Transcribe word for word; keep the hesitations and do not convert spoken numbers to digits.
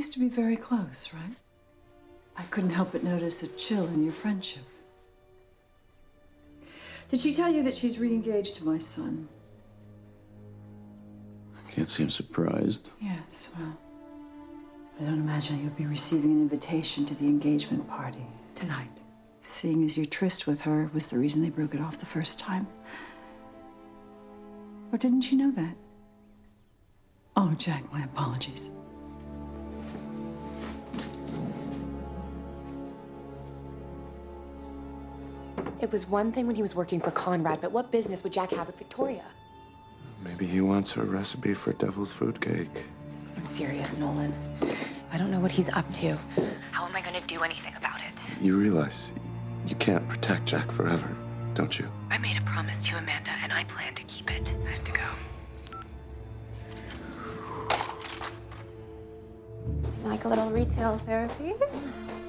used to be very close, right? I couldn't help but notice a chill in your friendship. Did she tell you that she's re-engaged to my son? I can't seem surprised. Yes, well, I don't imagine you'll be receiving an invitation to the engagement party tonight, seeing as your tryst with her was the reason they broke it off the first time. Or didn't you know that? Oh, Jack, my apologies. It was one thing when he was working for Conrad, but what business would Jack have with Victoria? Maybe he wants a recipe for devil's food cake. I'm serious, Nolan. I don't know what he's up to. How am I going to do anything about it? You realize you can't protect Jack forever, don't you? I made a promise to Amanda, and I plan to keep it. I have to go. Like a little retail therapy?